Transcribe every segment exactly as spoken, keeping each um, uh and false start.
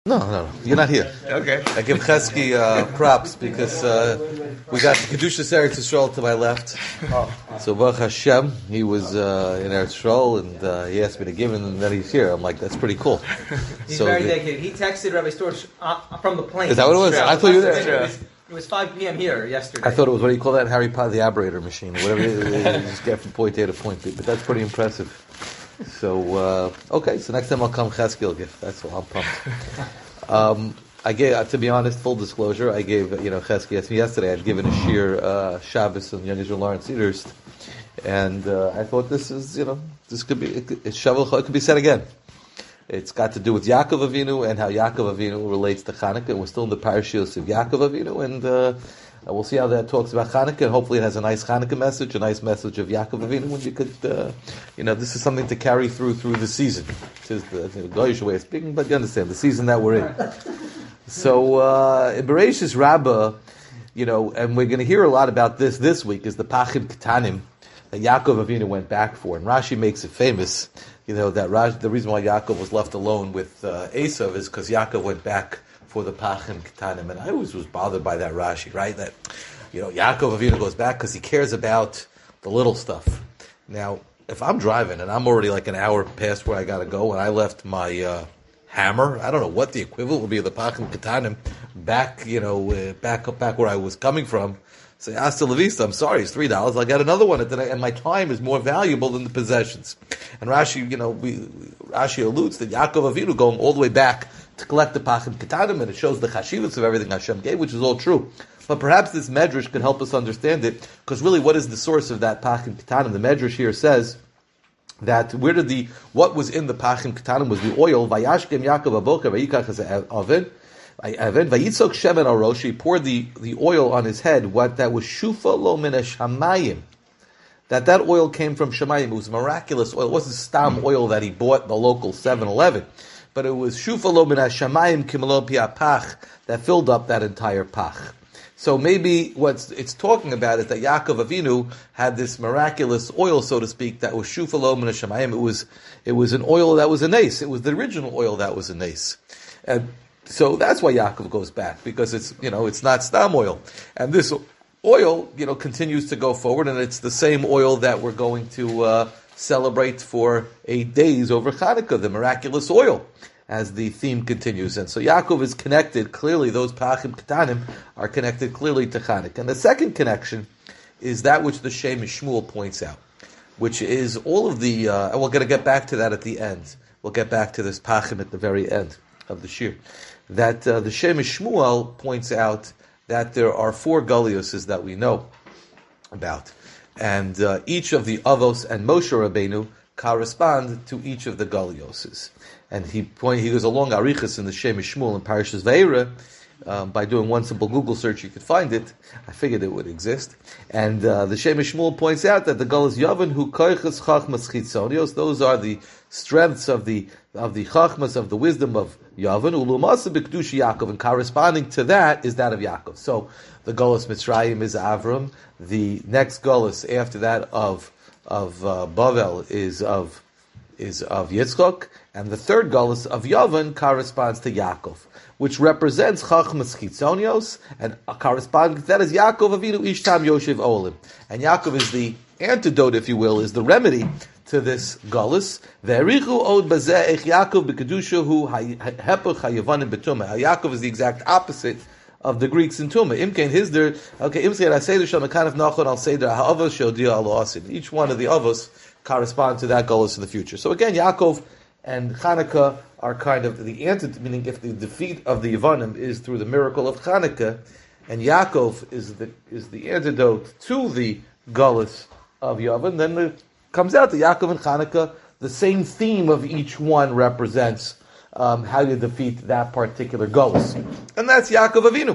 No, no, no, you're not here. Okay. I give Chesky uh, props because uh, we got the Kedushas Eretz Yisrael to my left. So Baruch Hashem, he was uh, in Eretz Yisrael and uh, he asked me to give him, and then he's here. I'm like, that's pretty cool. He's so very the, dedicated. He texted Rabbi Storch uh, from the plane. Is that what it was? I thought you were there. It was, it was five p.m. here yesterday. I thought it was, what do you call that? Harry Potter, the aberrator machine, or whatever it is. You just get from point A to point B. But that's pretty impressive. So, uh, okay, so next time I'll come Chesky will give. That's all. I'm pumped. Um, I gave, uh, to be honest, full disclosure, I gave, you know, Chesky asked me yesterday, I'd given a shir, uh, Shabbos and Young Israel Lawrence Cedars, and uh, I thought this is, you know, this could be, it, could, it's Shavuot, it could be said again. It's got to do with Yaakov Avinu and how Yaakov Avinu relates to Chanukah, and we're still in the parashiyos of Yaakov Avinu, and uh, we'll see how that talks about Chanukah, and hopefully it has a nice Chanukah message, a nice message of Yaakov Avinu, when you could, uh, you know, this is something to carry through through the season. It is the, the Goyish way of speaking, but you understand, the season that we're in. So, uh, in Bereshis Rabbah, you know, and we're going to hear a lot about this this week, is the Pachim Ketanim that Yaakov Avinu went back for. And Rashi makes it famous, you know, that Rash, the reason why Yaakov was left alone with uh, Esav is because Yaakov went back for the Pachim Ketanim. And I always was bothered by that Rashi, right? That, you know, Yaakov Avinu goes back because he cares about the little stuff. Now, if I'm driving and I'm already like an hour past where I got to go, and I left my uh, hammer, I don't know what the equivalent would be of the Pachim Ketanim, back, you know, uh, back up back where I was coming from. Say, hasta la vista, I'm sorry, it's three dollars, I'll get another one, and my time is more valuable than the possessions. And Rashi, you know, we, Rashi alludes that Yaakov Avinu going all the way back to collect the Pachim Ketanim, and it shows the chashivas of everything Hashem gave, which is all true. But perhaps this Medrash could help us understand it, because really, what is the source of that Pachim Ketanim? The Medrash here says that where did the, what was in the Pachim Ketanim was the oil, Vayashkem Yaakov Aboker, Vayikach as Oven, Vayitzok Shemen Arosh, he poured the, the oil on his head, what that was Shufa Lo Min Shamayim, that that oil came from Shamayim. It was miraculous oil. It wasn't Stam oil that he bought in the local seven eleven, but it was Shufa Lo Min Shamayim Kimelo Pia Pach that filled up that entire Pach. So maybe what it's talking about is that Yaakov Avinu had this miraculous oil, so to speak, that was Shufa Lo Min Shamayim. It was, it was an oil that was a nace. It was the original oil that was a nace. And so that's why Yaakov goes back, because it's, you know, it's not Stam oil. And this oil, you know, continues to go forward, and it's the same oil that we're going to uh, celebrate for eight days over Chanukah, the miraculous oil, as the theme continues. And so Yaakov is connected, clearly those Pachim Ketanim are connected clearly to Chanukah. And the second connection is that which the Shem Shmuel points out, which is all of the, uh, and we're going to get back to that at the end. We'll get back to this Pachim at the very end of the Shir. That uh, the Shem Shmuel points out that there are four Galioses that we know about. And uh, each of the Avos and Moshe Rabbeinu correspond to each of the Galioses. And he point, he goes along Arichas in the Shem Shmuel in Parashas Ve'era. Um, by doing one simple Google search, you could find it. I figured it would exist. And uh, the Shem Shmuel points out that the Galus Yavan hu koiches chachmas chitzonios, those are the strengths of the of the chachmas, of the wisdom of Yavan, ulumasa b'kedush Yaakov, and corresponding to that is that of Yaakov. So the Galus Mitzrayim is Avram. The next Galus after that of of uh, Bavel is of is of Yitzchak, and the third Galus of Yavan corresponds to Yaakov, which represents Chachmas Chitzonios, and corresponding to that is Yaakov Avinu Ishtam Yoshev Olim. And Yaakov is the antidote, if you will, is the remedy to this Galus. Ve'erichu od bazeh ech Yaakov b'kedusha hu hepech hayavanim b'tumah. Yaakov is the exact opposite of the Greeks in Tumah. Imkein hizder, okay, imkein aseder shal mekanav nachon al seder ha'avos shodia al asin. Each one of the avos correspond to that Galus in the future. So again, Yaakov and Chanukah are kind of the antidote, meaning if the defeat of the Yevanim is through the miracle of Chanukah, and Yaakov is the is the antidote to the Galus of Yavan, then it comes out that Yaakov and Chanukah, the same theme of each one represents um, how you defeat that particular Galus. And that's Yaakov Avinu.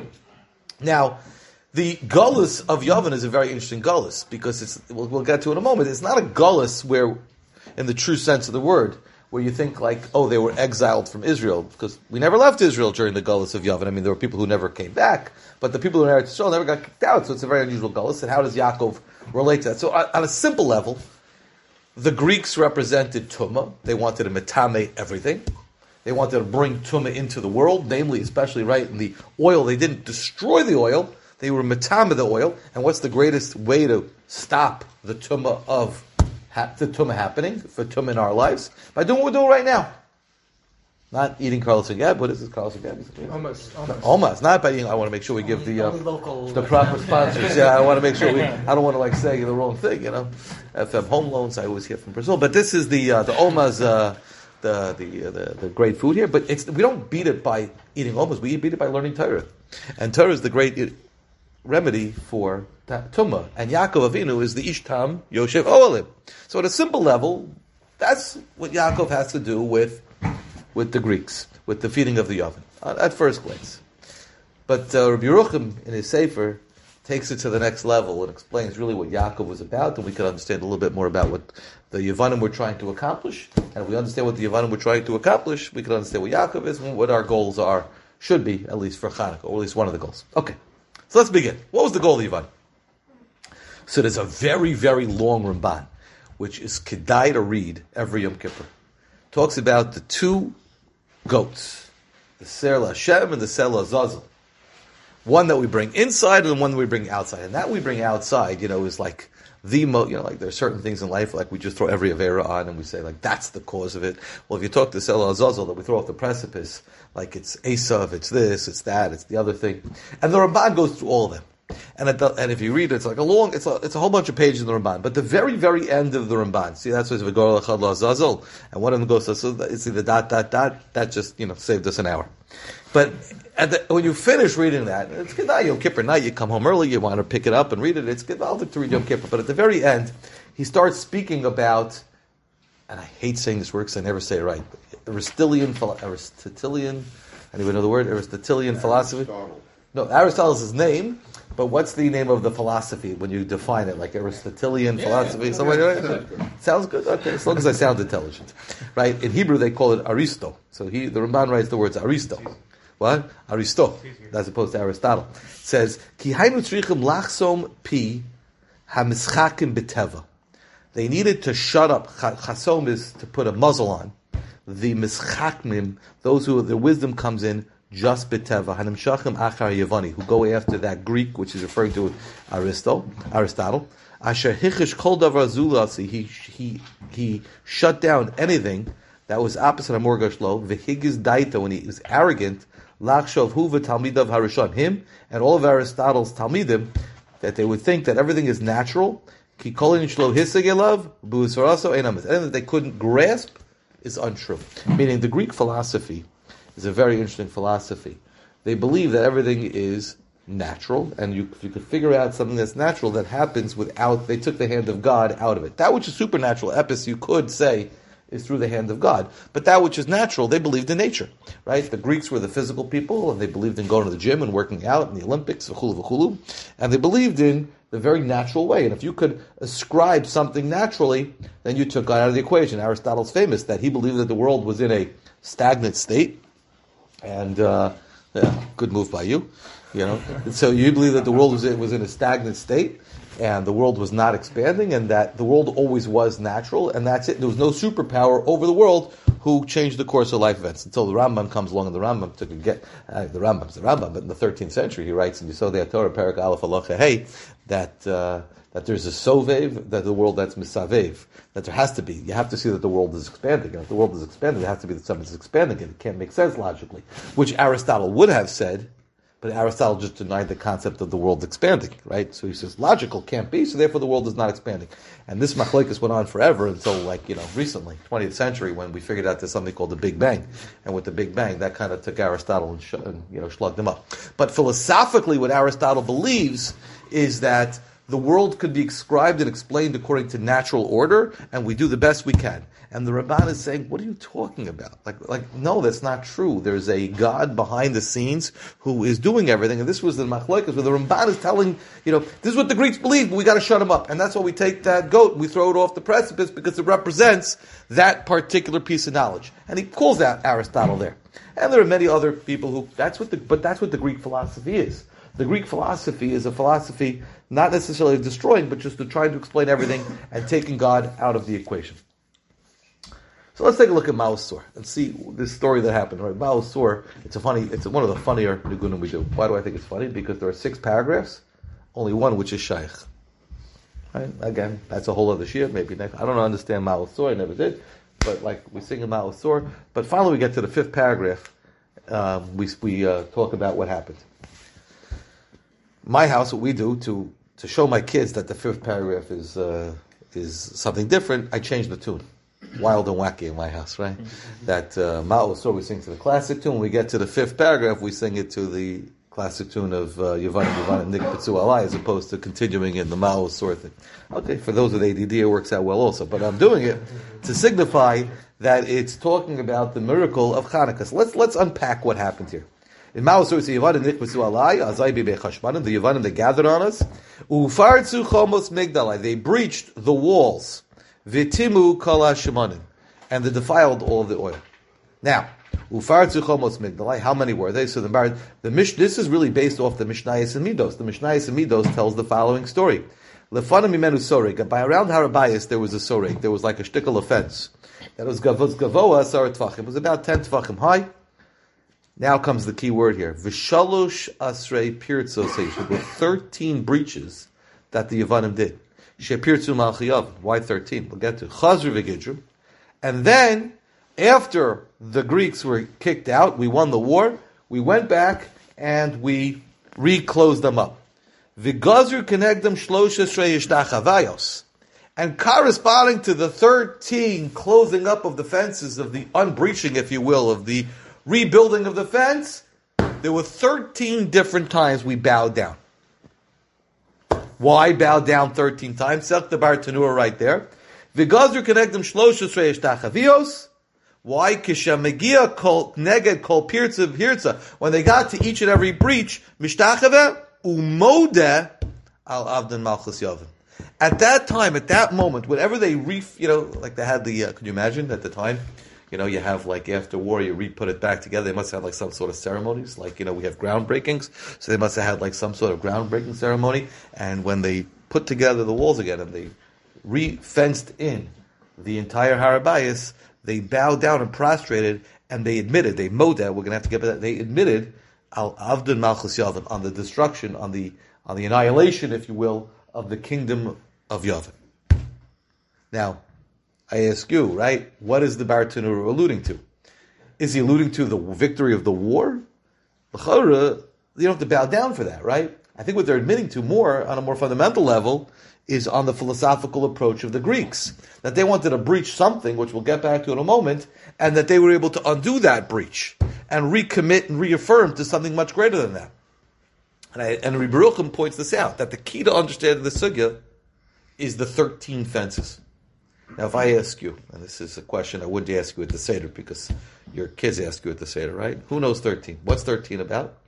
Now, the Galus of Yavan is a very interesting Galus, because it's, we'll, we'll get to it in a moment, it's not a Galus where, in the true sense of the word, where you think like, oh, they were exiled from Israel, because we never left Israel during the Galus of Yavan. I mean, there were people who never came back, but the people who were in Eretz Yisrael never got kicked out, so it's a very unusual Galus. And how does Yaakov relate to that? So on a simple level, the Greeks represented Tumah. They wanted to metame everything. They wanted to bring tumah into the world, namely, especially right in the oil. They didn't destroy the oil; they were matama the oil. And what's the greatest way to stop the tumah of ha- the tumah happening for tumah in our lives? By doing what we're doing right now. Not eating Carlos and Gab. What is this, Carlos and Gab? Almost. Almost. Almost. Not by eating. I want to make sure we give the uh, local, the proper sponsors. Yeah, I want to make sure we. I don't want to like say the wrong thing. You know, F M Home Loans. I always hear from Brazil, but this is the uh, the Omas, uh, the the, uh, the the great food here. But it's we don't beat it by eating Omas. We beat it by learning Torah, and Torah is the great remedy for tumah. And Yaakov Avinu is the Ishtam Yoshev Oalim. So at a simple level, that's what Yaakov has to do with. with the Greeks, with the feeding of the oven, uh, at first glance. But uh, Rabbi Yerucham, in his Sefer, takes it to the next level and explains really what Yaakov was about, and we can understand a little bit more about what the Yevanim were trying to accomplish. And if we understand what the Yevanim were trying to accomplish, we can understand what Yaakov is and what our goals are, should be, at least for Chanukah, or at least one of the goals. Okay, so let's begin. What was the goal of the Yevanim? So there's a very, very long Ramban, which is kedai to read every Yom Kippur. Talks about the two goats, the Ser Hashem and the Ser Azazel. One that we bring inside and one that we bring outside. And that we bring outside, you know, is like the mo, you know, like there are certain things in life, like we just throw every Avera on and we say, like, that's the cause of it. Well, if you talk to Ser Azazel, that we throw off the precipice, like it's Esav, it's this, it's that, it's the other thing. And the Ramban goes through all of them. And, at the, and if you read it, it's like a long, it's a, it's a whole bunch of pages in the Ramban. But the very, very end of the Ramban, see, that's why it's V'gor L'chad L'Azazel, and one of them goes, so it's either dot, dot, dot, that just, you know, saved us an hour. But at the, when you finish reading that, it's good night, Yom Kippur night, you come home early, you want to pick it up and read it, it's good to read Yom Kippur. But at the very end, he starts speaking about, and I hate saying this word because I never say it right, Aristotelian, Aristotelian, anyone know the word? Aristotelian philosophy? No, Aristotle is his name. But what's the name of the philosophy when you define it, like Aristotelian yeah, philosophy? Yeah, Somebody, right? Good. Sounds good. Okay, as long as I sound intelligent, right? In Hebrew, they call it Aristo. So he, the Ramban writes the words Aristo. What? Aristo, as opposed to Aristotle. It says Ki haynu tzrichim lachsom pi hamischakim b'teva. They needed to shut up. Chasom is to put a muzzle on. The mischakmim, those who their wisdom comes in. Just beteva hanim shachim achar Yevani, who go after that Greek, which is referring to Aristo, Aristotle. Asher hichish kol davar zulasi, he he he shut down anything that was opposite Amorgash lo. V'higiz daita, when he was arrogant. Lachshov hu v'talmidav harishon, him and all of Aristotle's talmidim, that they would think that everything is natural. Ki kolin shlo hisegelav buusaraso enamis, anything that they couldn't grasp is untrue. Meaning the Greek philosophy is a very interesting philosophy. They believe that everything is natural, and you, you could figure out something that's natural that happens without, they took the hand of God out of it. That which is supernatural, epis, you could say, is through the hand of God. But that which is natural, they believed in nature, right? The Greeks were the physical people, and they believed in going to the gym and working out in the Olympics, v'chulu v'chulu, and they believed in the very natural way. And if you could ascribe something naturally, then you took God out of the equation. Aristotle's famous that he believed that the world was in a stagnant state, and uh, yeah, good move by you, you know. And so you believe that the world was in, was in a stagnant state, and the world was not expanding, and that the world always was natural, and that's it. There was no superpower over the world who changed the course of life events until the Rambam comes along, and the Rambam took a get. Uh, the Rambam's the Rambam, but in the thirteenth century, he writes in Yisodei HaTorah, Perak Aleph Halacha Hey, that uh, that there's a sovev, that the world that's misavev, that there has to be. You have to see that the world is expanding. And if the world is expanding, it has to be that something's expanding it. It can't make sense logically, which Aristotle would have said, but Aristotle just denied the concept of the world expanding, right? So he says logical can't be, so therefore the world is not expanding. And this machlokes went on forever until, like, you know, recently, twentieth century, when we figured out there's something called the Big Bang. And with the Big Bang, that kind of took Aristotle and, sh- and you know, slugged him up. But philosophically, what Aristotle believes is that the world could be described and explained according to natural order, and we do the best we can. And the Ramban is saying, what are you talking about? Like, like, no, that's not true. There's a God behind the scenes who is doing everything. And this was the machlokes where the Ramban is telling, you know, this is what the Greeks believe, but we got to shut them up. And that's why we take that goat and we throw it off the precipice, because it represents that particular piece of knowledge. And he calls out Aristotle there. And there are many other people who, that's what the, but that's what the Greek philosophy is. The Greek philosophy is a philosophy not necessarily of destroying, but just to try to explain everything and taking God out of the equation. So let's take a look at Maos Sur and see this story that happened. Right, Maos Sur. It's a funny. It's one of the funnier Nigunim we do. Why do I think it's funny? Because there are six paragraphs, only one which is Shaykh. Right? Again, that's a whole other shir. Maybe next. I don't understand Maos Sur. I never did. But like we sing in Maos Sur. But finally, we get to the fifth paragraph. Um, we we uh, talk about what happened. My house, what we do to to show my kids that the fifth paragraph is uh, is something different. I change the tune. Wild and wacky in my house, right? That uh, Maos Sur we sing to the classic tune. When we get to the fifth paragraph, we sing it to the classic tune of uh, Yevanim Yevanim Nikbetzu Alai, as opposed to continuing in the Maos Sur thing. Okay, for those with A D D, it works out well also. But I'm doing it to signify that it's talking about the miracle of Hanukkah. So let's let's unpack what happened here. In Maos Sur, Yevanim Nikbetzu Alai, Azai Bibei Chashmanim, the Yevanim they gathered on us. Ufartzu Chomos Migdalai, they breached the walls. Vitimu kol hashemanim, and they defiled all of the oil. Now, ufartzu chomos migdalai. How many were they? So the the Mish. This is really based off the Mishnayos and Midos. The Mishnayos and Midos tells the following story: Lefanim mimenu soreg. By around Harabayas there was a soreg. There was like a shtickle of fence. That was gavoa asar tvachim. It was about ten tvachim high. Now comes the key word here: v'shalosh asrei pirtzos. There were thirteen breaches that the Yevanim did. Shepirtzu Malchiyav. Why thirteen? We'll get to Chazru v'Gidru. And then, after the Greeks were kicked out, we won the war, we went back and we re-closed them up. V'Gazru Kenegdam Shlosha Shrei Yishtachavayos. And corresponding to the thirteen closing up of the fences, of the unbreaching, if you will, of the rebuilding of the fence, there were thirteen different times we bowed down. Why bow down thirteen times? Sech the Bar Tanura right there. V'gazru kenegdem shloshes reish tachavios. Why? Kishamegia kol neged kol pirtza pirtza. When they got to each and every breach, mishtachave umode al avdan malchus yavin. At that time, at that moment, whenever they re, you know, like they had the, uh, could you imagine at the time? You know, you have like after war, you re-put it back together. They must have like some sort of ceremonies. Like, you know, we have groundbreakings. So they must have had like some sort of groundbreaking ceremony. And when they put together the walls again and they re-fenced in the entire Harabayas, they bowed down and prostrated and they admitted, they moda, we're going to have to get to that, they admitted al avdun malchus Yavin, on the destruction, on the, on the annihilation, if you will, of the kingdom of Yavin. Now, I ask you, right, what is the Bar Tanura alluding to? Is he alluding to the victory of the war? You don't have to bow down for that, right? I think what they're admitting to more, on a more fundamental level, is on the philosophical approach of the Greeks. That they wanted to breach something, which we'll get back to in a moment, and that they were able to undo that breach, and recommit and reaffirm to something much greater than that. And, I, and Rebbe Yerucham points this out, that the key to understanding the sugya is the thirteen fences. Now, if I ask you, and this is a question I wouldn't ask you at the Seder, because your kids ask you at the Seder, right? Who knows thirteen? What's thirteen about?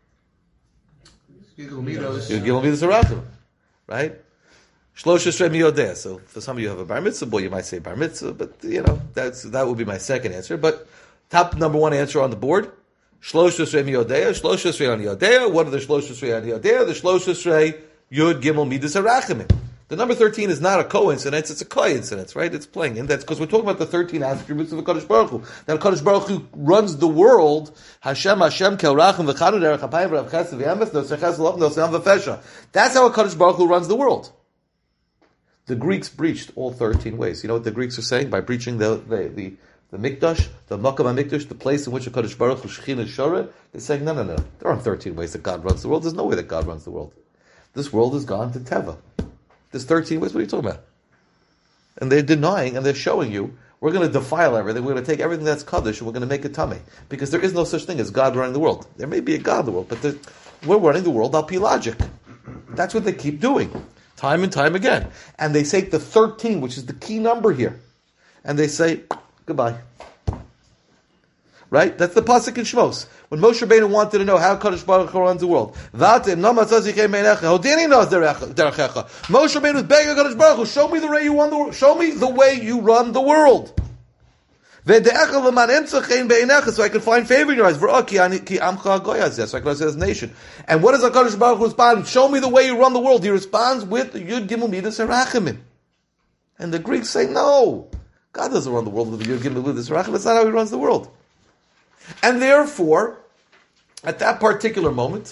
Gilgal Midos Harachim, right? Shlosha Shrei Miyodeh. So, for some of you who have a bar mitzvah boy, you might say bar mitzvah, but, you know, that's that would be my second answer. But, top number one answer on the board, Shlosha Shrei Miyodeh, Shlosha Shrei on Yodeh. What are the Shlosha Shrei on Yodeh? The Shlosha Shrei Yud Gimel Midas Harachim. The number thirteen is not a coincidence, it's a coincidence, right? It's playing. And that's because we're talking about the thirteen attributes of the Kadosh Baruch Hu. Now, the Kadosh Baruch Hu runs the world. Hashem, Hashem, Kel Rachim, V'chanu Derech HaPayim, V'rav Chesed, V'yemes, No Sechaz, L'ov, No Se'am, V'fesha. That's how a Kadosh Baruch Hu runs the world. The Greeks breached all thirteen ways. You know what the Greeks are saying? By breaching the, the, the, the Mikdash, the Makam HaMikdash, the place in which a Kadosh Baruch Hu, Shechina Shoreh, they're saying, no, no, no. There aren't thirteen ways that God runs the world. There's no way that God runs the world. This world has gone to Teva. There's thirteen ways. What are you talking about? And they're denying and they're showing you, we're going to defile everything. We're going to take everything that's Kaddish and we're going to make it Tameh. Because there is no such thing as God running the world. There may be a God in the world, but the, we're running the world al pi logic. That's what they keep doing. Time and time again. And they take the thirteen, which is the key number here. And they say, goodbye. Right? That's the pasuk in Shmos. When Moshe Rabbeinu wanted to know how Kadosh Baruch Hu runs the world. Moshe Rabbeinu was begging Kadosh Baruch Hu, show me the way you run the world. Show me the way you run the world. So I can find favor in your eyes. So I can say this nation. And what does HaKadosh Baruch Hu respond? Show me the way you run the world. He responds with Yud Gimel Midas Harachim. And the Greeks say, no. God doesn't run the world with the Yud Gimel Lud Yisrachim. That's not how He runs the world. And therefore, at that particular moment,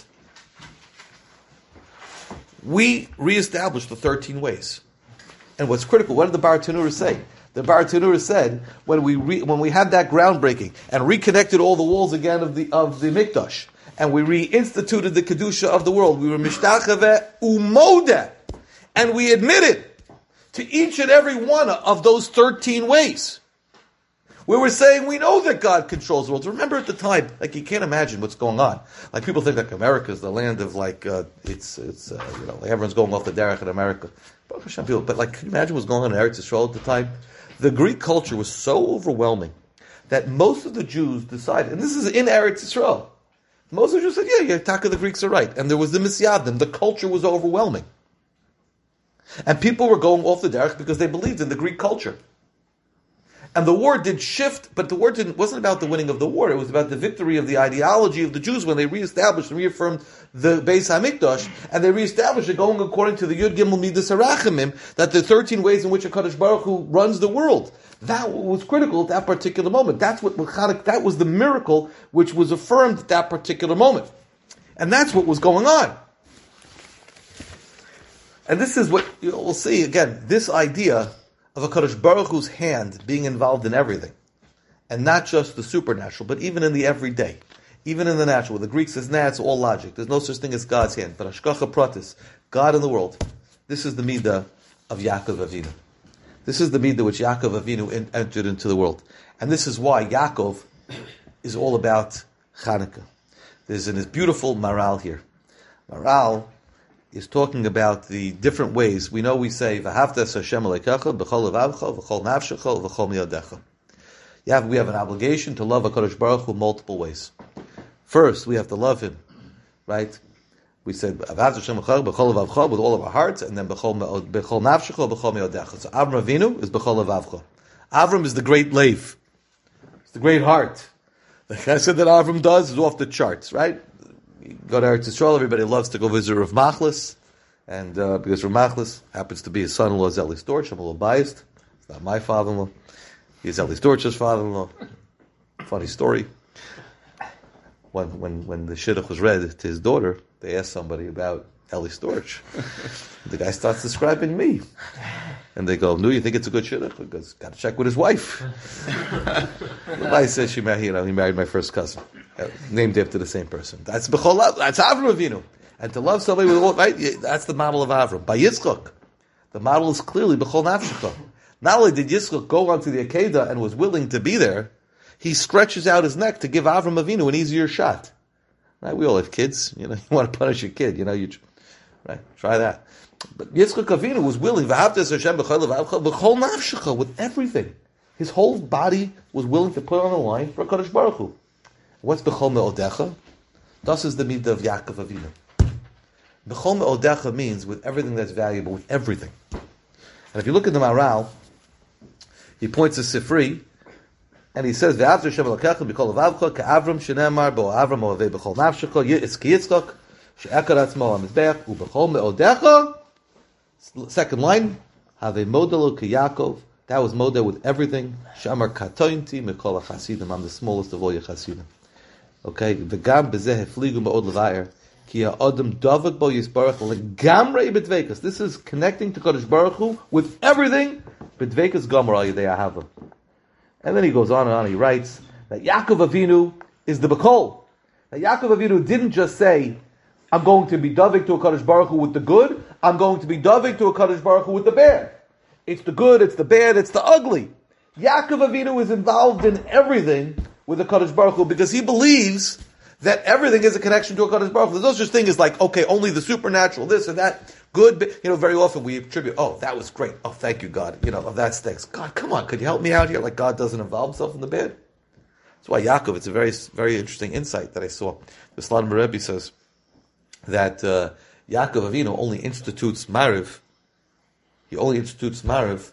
we reestablished the thirteen ways. And what's critical, what did the Bar Tanura say? The Bar Tanura said, when we re, when we had that groundbreaking and reconnected all the walls again of the of the Mikdash, and we reinstituted the Kedusha of the world, we were Mishtachave Umodeh, and we admitted to each and every one of those thirteen ways. We were saying we know that God controls the world. Remember at the time, like you can't imagine what's going on. Like people think like America is the land of like uh, it's it's uh, you know like everyone's going off the derech in America. But like can you imagine what's going on in Eretz Yisrael at the time? The Greek culture was so overwhelming that most of the Jews decided, and this is in Eretz Yisrael. Most of the Jews said, "Yeah, yeah, Taka, the Greeks are right," and there was the Misyadim. The culture was overwhelming, and people were going off the derech because they believed in the Greek culture. And the war did shift, but the war didn't, wasn't about the winning of the war. It was about the victory of the ideology of the Jews when they reestablished and reaffirmed the Beis HaMikdash, and they reestablished it going according to the Yud Gimel Midas HaRachamim, that the thirteen ways in which HaKadosh Baruch Hu runs the world. That was critical at that particular moment. That's what that was the miracle which was affirmed at that particular moment. And that's what was going on. And this is what you'll see again, this idea of a HaKadosh Baruch Hu's hand being involved in everything. And not just the supernatural, but even in the everyday. Even in the natural. The Greek says, nah, it's all logic. There's no such thing as God's hand. But Hashgacha Pratis, God in the world. This is the midah of Yaakov Avinu. This is the midah which Yaakov Avinu in, entered into the world. And this is why Yaakov is all about Chanukah. There's this beautiful Maral here. Maral is talking about the different ways. We know we say, V'havtas Hashem Elokecha, b'chol levavcha, v'chol nafshecha, v'chol miyadecha. Yeah, we have an obligation to love HaKadosh Baruch Hu multiple ways. First, we have to love Him, right? We said, V'havtas Hashem Elokecha, b'chol levavcha, with all of our hearts, and then b'chol nafshecha, b'chol miyadecha. So Avram Avinu is b'chol levavcha. Avram is the great lave. It's the great heart. The chesed that Avram does is off the charts, right? You go to Eretz Yisrael, everybody loves to go visit Rav Machlis, and uh, because Rav Machlis happens to be his son-in-law, Zeli Storch. I'm a little biased. It's not my father-in-law. He's Zeli Storch's father-in-law. Funny story. When when when the shidduch was read to his daughter, they asked somebody about Eli Storch. The guy starts describing me. And they go, no, you think it's a good shidduch? He goes, got to check with his wife. The wife says she married, you know, he married my first cousin. Uh, named after the same person. That's B'chol, that's Avram Avinu. And to love somebody with all, right, that's the model of Avram. By Yitzchak, the model is clearly B'chol Nafshecha. Not only did Yitzchak go onto the Akedah and was willing to be there, he stretches out his neck to give Avram Avinu an easier shot. Right? We all have kids. You know, you want to punish your kid. You know, you right. Try that. But Yitzchak Avinu was willing, V'havtas Hashem b'chol levavcha, b'chol nafshecha, with everything. His whole body was willing to put on the line for HaKadosh Baruch Hu. What's b'chol me'odecha? This is the midah of Yaakov Avinu. B'chol me'odecha means with everything that's valuable, with everything. And if you look at the Maral, he points to Sifri, and he says, V'havtas Hashem elokecha b'chol levavcha, ka'avram shenemar bo avram oavei b'chol nafshecha, yitzki Yitzchak, she'ekar atzmo ha'mizbeach, u'b'chol me'odecha. Second line, have a modelo k'Yakov. That was model with everything. Shamar katointi mikol ha'chasidim. I'm the smallest of all your chasidim. Okay, v'gam bezeh hefligu me'od levayer ki ha'odem davak bo yisbarach legamrei b'dveikas. This is connecting to Kodesh Baruch Hu with everything. B'dveikas gomer al yidei ahava. And then he goes on and on. He writes that Yaakov Avinu is the B'kol. That Yaakov Avinu didn't just say, I'm going to be davik to a Kadosh Baruch Hu with the good. I'm going to be davik to a Kadosh Baruch Hu with the bad. It's the good, it's the bad, it's the ugly. Yaakov Avinu is involved in everything with the Kadosh Baruch Hu because he believes that everything is a connection to a Kadosh Baruch Hu. There's no such thing as like, okay, only the supernatural, this and that, good. You know, very often we attribute, oh, that was great. Oh, thank you, God. You know, oh, that stinks. God, come on, could you help me out here? Like God doesn't involve himself in the bad. That's why Yaakov, it's a very, very interesting insight that I saw. The Sladim Rebbe says that uh, Yaakov Avinu only institutes Mariv. He only institutes Mariv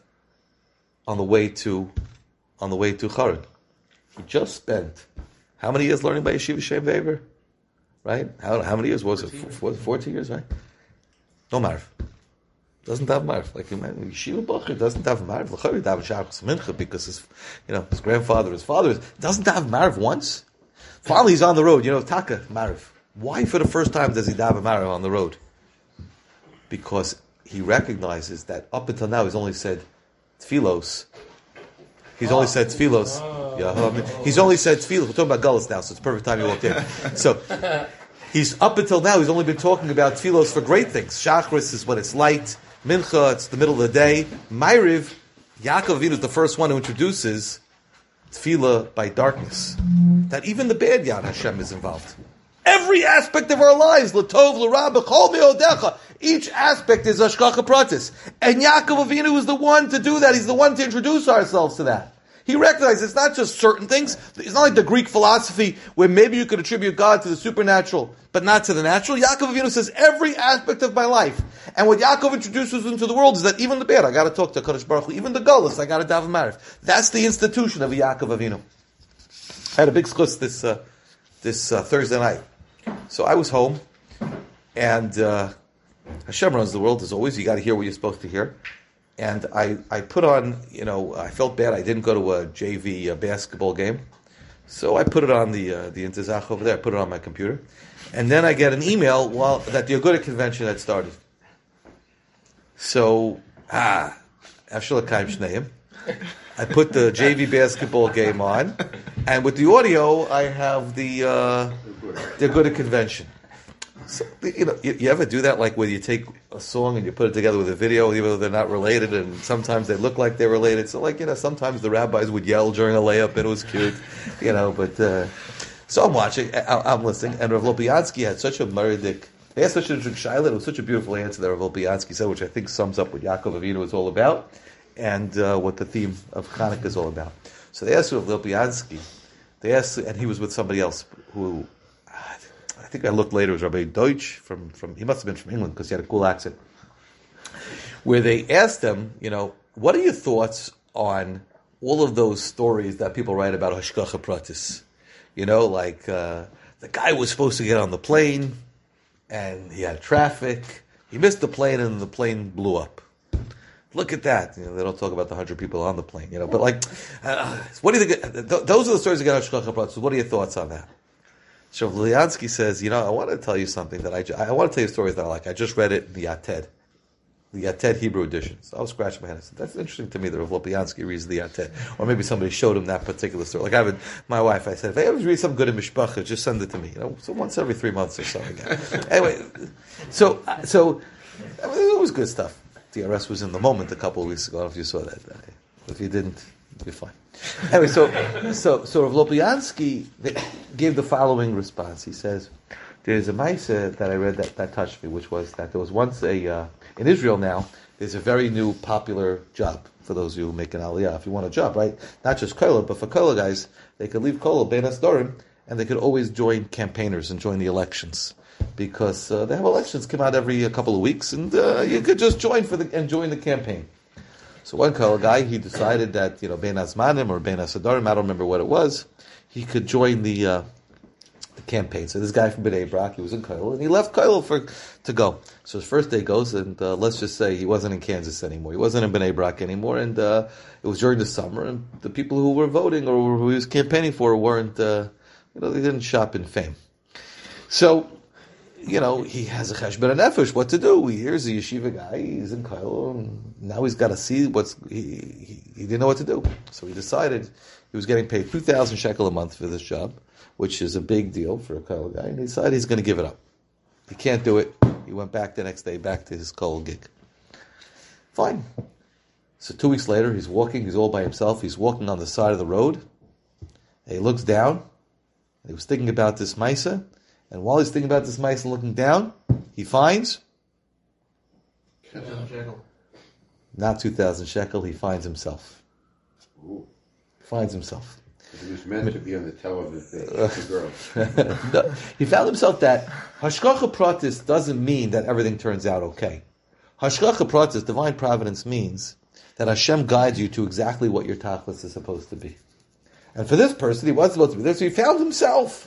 on the way to, on the way to Charan. He just spent how many years learning by Yeshiva Shem Weber? Right? How how many years was it? F- fourteen years, right? No Mariv. Doesn't have Marv. Like, Yeshiva Bacher doesn't have Marv. L'chari daven Shachris Mincha because his, you know, his grandfather, his father, doesn't have Marv once. Finally, he's on the road. You know, Taka, Marv. Why for the first time does he daven Marv on the road? Because he recognizes that up until now he's only said Tfilos. He's only said Tfilos. Yeah, I mean, he's only said Tfilos. We're talking about Gullus now, so it's perfect time you walked in. So, he's up until now, he's only been talking about Tfilos for great things. Shachris is when it's light. Mincha, it's the middle of the day. Ma'ariv, Yaakov Avinu is the first one who introduces Tefillah by darkness. That even the bad Yad Hashem is involved. Every aspect of our lives, L'tov, L'ra, B'chol Me'odecha, each aspect is Hashgacha Pratis. And Yaakov Avinu is the one to do that. He's the one to introduce ourselves to that. He recognizes it's not just certain things. It's not like the Greek philosophy where maybe you could attribute God to the supernatural, but not to the natural. Yaakov Avinu says every aspect of my life. And what Yaakov introduces into the world is that even the bad, I got to talk to Kadosh Baruch Hu. Even the Gullus, I got to daven Marv. That's the institution of Yaakov Avinu. I had a big schus this uh, this uh, Thursday night. So I was home, and uh, Hashem runs the world as always. You got to hear what you're supposed to hear. And I, I put on, you know, I felt bad. I didn't go to a J V uh, basketball game. So I put it on the uh, the Intizach over there. I put it on my computer. And then I get an email while that the Aguda convention had started. So, ah, Afshalakayim Shneim. I put the J V basketball game on. And with the audio, I have the, uh, the Aguda convention. So, you know, you, you ever do that, like where you take a song and you put it together with a video, even though they're not related, and sometimes they look like they're related. So, like, you know, sometimes the rabbis would yell during a layup, and it was cute, you know. But uh, so I'm watching, I, I'm listening, and Rav Lopiansky had such a meridic. They asked such a shaila. It was such a beautiful answer that Rav Lopiansky said, which I think sums up what Yaakov Avinu is all about, and uh, what the theme of Hanukkah is all about. So they asked Rav Lopiansky. They asked, and he was with somebody else who. I think I looked later, it was Rabbi Deutsch from, from he must have been from England because he had a cool accent, where they asked him, you know, what are your thoughts on all of those stories that people write about Hashgacha Pratis? You know, like uh, the guy was supposed to get on the plane and he had traffic, he missed the plane and the plane blew up. Look at that. You know, they don't talk about the hundred people on the plane, you know, but like, uh, what do you think? Th- those are the stories that get Hashgacha Pratis. What are your thoughts on that? So Liansky says, you know, I want to tell you something that I, ju- I want to tell you stories that I like. I just read it in the Yated, the Yated Hebrew edition. So I was scratching my head. I said, that's interesting to me that Rav Lopiansky reads the Yated. Or maybe somebody showed him that particular story. Like I would, my wife, I said, if I ever read some good in Mishpacha, just send it to me. You know, so once every three months or so again. Anyway, so, so, I mean, it was good stuff. D R S was in the moment a couple of weeks ago. I don't know if you saw that. If you didn't, you're fine. Anyway, so so so Rav Lopiansky gave the following response. He says, "There's a ma'aseh that I read that, that touched me, which was that there was once a uh, in Israel now. There's a very new popular job for those of you who make an aliyah. If you want a job, right? Not just kola, but for kola guys, they could leave kola bein hasdorim, and they could always join campaigners and join the elections because uh, they have elections come out every a couple of weeks, and uh, you could just join for the and join the campaign." So one kola guy, he decided that, you know, bein hazmanim or bein hasadarim, I don't remember what it was, he could join the uh, the campaign. So this guy from Bnei Brak, he was in kola, and he left kola for to go. So his first day goes, and uh, let's just say he wasn't in Kansas anymore. He wasn't in Bnei Brak anymore, and uh, it was during the summer, and the people who were voting or who he was campaigning for weren't, uh, you know, they didn't shop in fame. So, you know, he has a cheshbon nefesh, what to do? He hears a yeshiva guy, he's in Kailo, and now he's got to see what's, he, he, he didn't know what to do. So he decided he was getting paid two thousand shekel a month for this job, which is a big deal for a Kailo guy, and he decided he's going to give it up. He can't do it. He went back the next day, back to his Kailo gig. Fine. So two weeks later, he's walking, he's all by himself, he's walking on the side of the road, and he looks down, and he was thinking about this Maisa. And while he's thinking about this mice and looking down, he finds two thousand shekel. Not two thousand shekel, he finds himself. Ooh. Finds himself. He was meant to be on the television, the girl. No, he found himself that Hashgacha Pratis doesn't mean that everything turns out okay. Hashgacha Pratis, divine providence, means that Hashem guides you to exactly what your tachlis is supposed to be. And for this person, he was supposed to be there, so he found himself.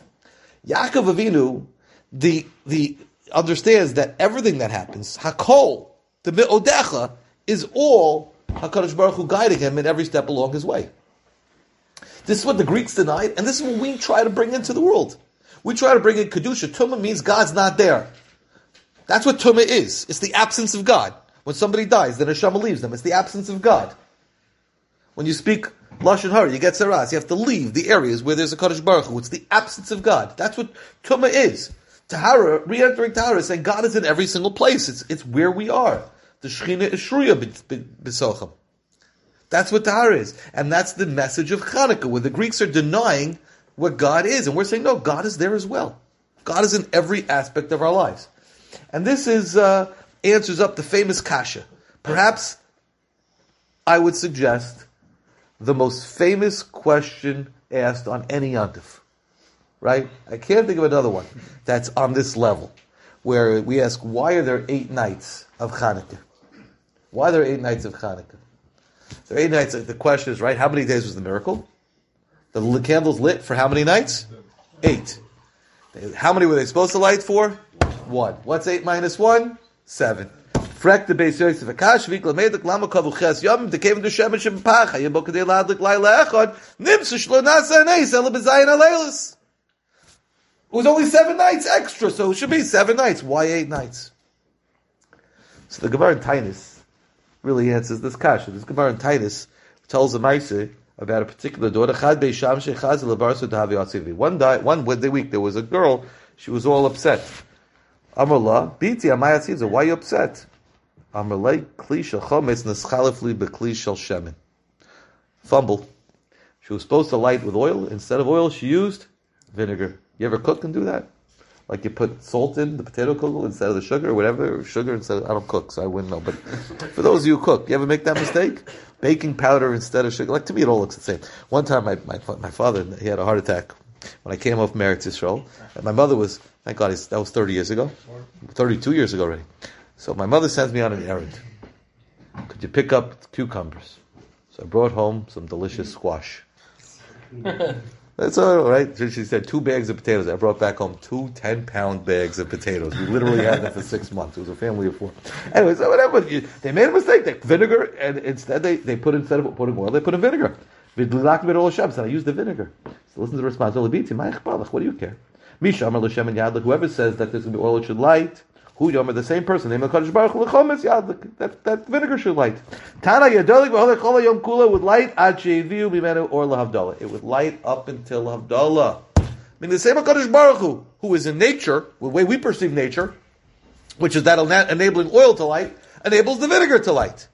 Yaakov Avinu, the the understands that everything that happens, Hakol, The Me'odecha is all HaKadosh Baruch Hu guiding him in every step along his way. This is what the Greeks denied, and this is what we try to bring into the world. We try to bring in Kedusha. Tumah means God's not there. That's what Tumah is. It's the absence of God. When somebody dies, the neshama leaves them. It's the absence of God. When you speak Lashon Hara, you get Saras. You have to leave the areas where there's a Kadosh Baruch Hu. It's the absence of God. That's what Tumah is. Tahara, re-entering Tahara, is saying God is in every single place. It's it's where we are. The Shechina is Shruya b'Sochem. That's what Tahara is. And that's the message of Chanukah, where the Greeks are denying what God is. And we're saying, no, God is there as well. God is in every aspect of our lives. And this is uh, answers up the famous Kasha. Perhaps I would suggest the most famous question asked on any Yontif. Right? I can't think of another one that's on this level, where we ask, why are there eight nights of Chanukah? Why are there eight nights of Chanukah? There are eight nights. The question is, right, how many days was the miracle? The candles lit for how many nights? Eight. How many were they supposed to light for? One. What's eight minus one? Seven. Frek the Beis Yosef Akash Vik Lamedik Lama Kavu Ches Yom Dekevim Dushem Shem Pach Hayabok Dei Ladlik Laila Echad Nimsa Shlo Nasa Neis Ela Bezayin Aleilis. It was only seven nights extra, so it should be seven nights. Why eight nights? So the Gemara in Tainus really answers this kasha. This Gemara in Tainus tells a Maaseh about a particular daughter. One day, one week, there was a girl. She was all upset. Amrullah, Biti Amayatziza, why are you upset? Amrullah, Kli shel chometz neschalef li bekli shel shemen. Fumble. She was supposed to light with oil. Instead of oil, she used vinegar. You ever cook and do that? Like you put salt in the potato kugel instead of the sugar, or whatever, or sugar instead of, I don't cook, so I wouldn't know. But for those of you who cook, you ever make that mistake? Baking powder instead of sugar. Like, to me, it all looks the same. One time, my, my, my father, he had a heart attack when I came off Meretz Yisrael. And my mother was, thank God, that was thirty years ago. thirty-two years ago already. So my mother sends me on an errand. Could you pick up cucumbers? So I brought home some delicious squash. That's all right. She said two bags of potatoes. I brought back home two ten-pound bags of potatoes. We literally had that for six months. It was a family of four. Anyway, so whatever. They made a mistake. They vinegar, and instead they, they put instead of putting oil, they put in vinegar. And I used the vinegar. So listen to the response. What do you care? Whoever says that there's going to be oil, it should light. Who yomer, the same person, name of Kadosh Baruch Hu lechometz yadlik, that that vinegar should light. Tana yadolik v'holech kol hayom kula would light ad she'eviu bimenu or lahavdalah. It would light up until Havdalah. I mean, the same Kadosh Baruch Hu, who is in nature, the way we perceive nature, which is that enabling oil to light, enables the vinegar to light.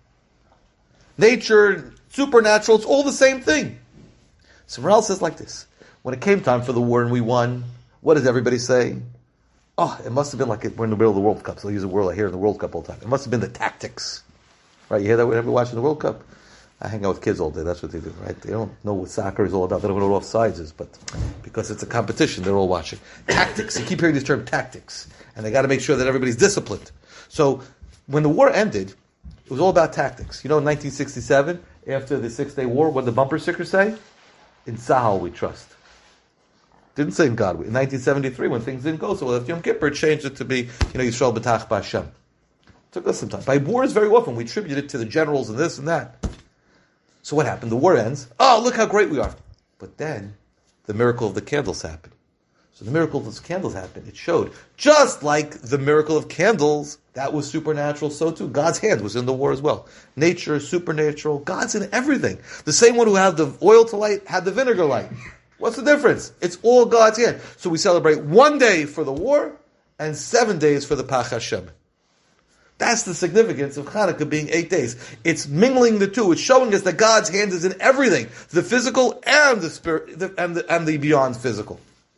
Nature, supernatural, it's all the same thing. So Maral says like this: when it came time for the war and we won, what does everybody say? Oh, it must have been like it, we're in the middle of the World Cup, so I use the word I hear in the World Cup all the time. It must have been the tactics. Right? You hear that whenever you're watching the World Cup? I hang out with kids all day, that's what they do, right? They don't know what soccer is all about, they don't know what offsides is, but because it's a competition, they're all watching. Tactics, you keep hearing this term, tactics. And they got to make sure that everybody's disciplined. So, when the war ended, it was all about tactics. You know, in nineteen sixty-seven, after the Six-Day War, what did the bumper stickers say? In Tzahal we trust. Didn't say in God. In nineteen seventy-three, when things didn't go so well, after Yom Kippur, it changed it to be, you know, Yisrael B'tach B'Hashem. Took us some time. By wars, very often, we attribute it to the generals and this and that. So what happened? The war ends. Oh, look how great we are. But then, the miracle of the candles happened. So the miracle of the candles happened. It showed, just like the miracle of candles, that was supernatural, so too, God's hand was in the war as well. Nature, supernatural, God's in everything. The same one who had the oil to light, had the vinegar light. What's the difference? It's all God's hand. So we celebrate one day for the war and seven days for the Pach Hashem. That's the significance of Hanukkah being eight days. It's mingling the two. It's showing us that God's hand is in everything, the physical and the spirit, the, and the, and the beyond physical.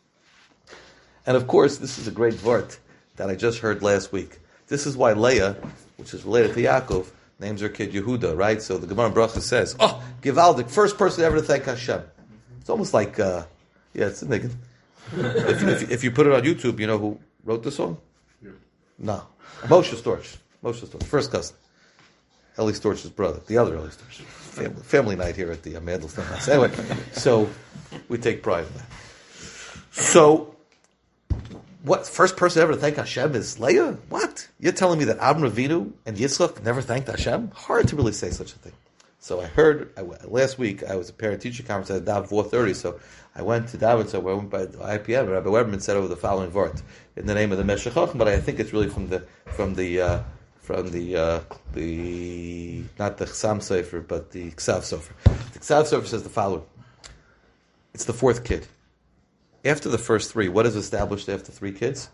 And of course, this is a great vart that I just heard last week. This is why Leah, which is related to Yaakov, names her kid Yehuda, right? So the Gemara in Bracha says, "Oh, Givaldik, first person ever to thank Hashem." It's almost like, uh, yeah, it's a nigga. if, if, if you put it on YouTube, you know who wrote the song? Yeah. No. Moshe Storch. Moshe Storch. First cousin. Eli Storch's brother. The other Eli Storch. Family, family night here at the uh, Mandelstein house. Anyway, so we take pride in that. So, what first person ever to thank Hashem is Leah? What? You're telling me that Avram Avinu and Yitzchak never thanked Hashem? Hard to really say such a thing. So I heard I, last week I was a parent-teacher conference at Dav four thirty. So I went to David. So I went by I P M. Rabbi Weberman said over the following vart in the name of the Meshech Chochmah, but I think it's really from the from the uh, from the uh, the not the Chsam Sofer, but the Ksav Sofer. The Ksav Sofer says the following: it's the fourth kid. After the first three, what is established after three kids?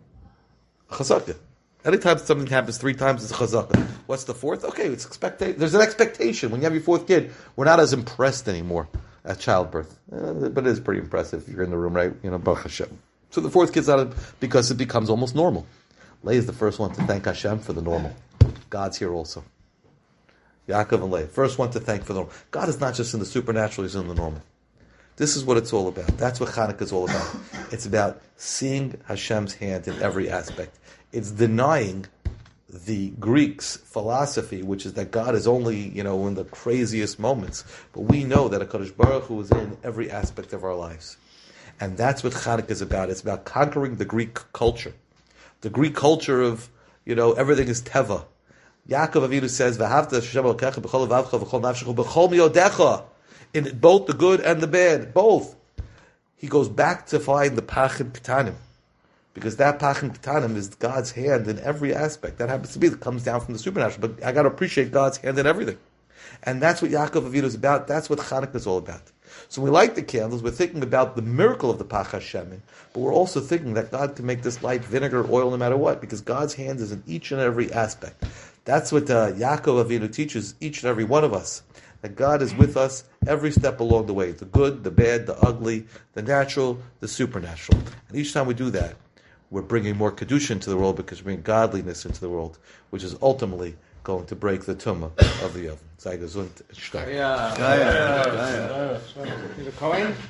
A chazakah. Anytime something happens three times, it's a chazakah. What's the fourth? Okay, it's expectation. There's an expectation. When you have your fourth kid, we're not as impressed anymore at childbirth. Uh, but it is pretty impressive if you're in the room, right? You know, Baruch Hashem. So the fourth kid's not, because it becomes almost normal. Leah is the first one to thank Hashem for the normal. God's here also. Yaakov and Leah, first one to thank for the normal. God is not just in the supernatural, He's in the normal. This is what it's all about. That's what Hanukkah is all about. It's about seeing Hashem's hand in every aspect. It's denying the Greeks' philosophy, which is that God is only, you know, in the craziest moments. But we know that HaKadosh Baruch Hu is in every aspect of our lives. And that's what Hanukkah is about. It's about conquering the Greek culture. The Greek culture of, you know, everything is teva. Yaakov Avinu says, "V'ahavta Hashem Elokecha b'chol levavcha v'chol nafshecha b'chol miyodecha." In both the good and the bad, both. He goes back to find the Pachim Ketanim, because that Pachim Ketanim is God's hand in every aspect. That happens to be, that comes down from the supernatural, but I got to appreciate God's hand in everything. And that's what Yaakov Avinu is about. That's what Hanukkah is all about. So when we light the candles, we're thinking about the miracle of the Pach Hashem, but we're also thinking that God can make this light vinegar, oil, no matter what, because God's hand is in each and every aspect. That's what uh, Yaakov Avinu teaches each and every one of us. That God is with us every step along the way. The good, the bad, the ugly, the natural, the supernatural. And each time we do that, we're bringing more Kedusha into the world, because we're bringing godliness into the world, which is ultimately going to break the tumah of the oven. Sei gesund. Yeah. Yeah. Yeah. Yeah. Yeah. Yeah. Yeah.